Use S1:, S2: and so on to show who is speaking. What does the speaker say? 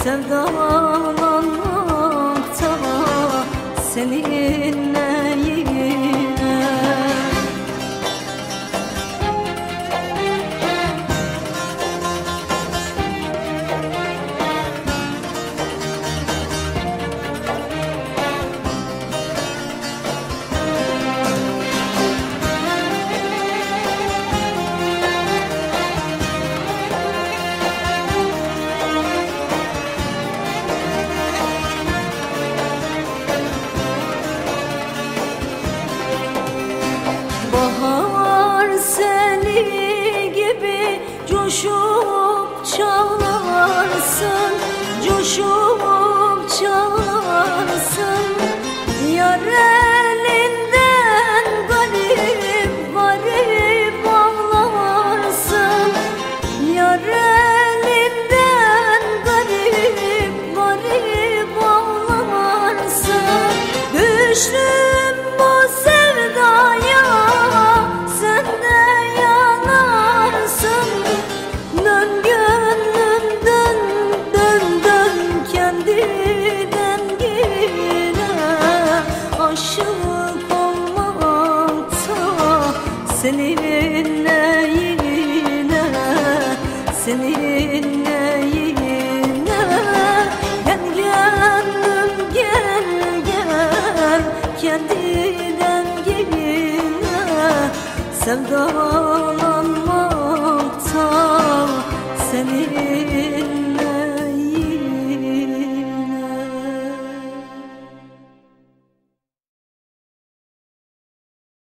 S1: sevdalanmakta seninle yine. Bahar seli gibi coşup çağlarsın, coşup çağlarsın. Yar elinden garip garip ağlarsın, yar elinden garip garip ağlarsın. Düştüm bu sevdaya, sen de yanarsın. Dön gönlüm dön, dön dön kendi dengine. Aşık olmakta seninle yine, seninle yine. Gel gönlüm gel gel kendi dengine. Sevda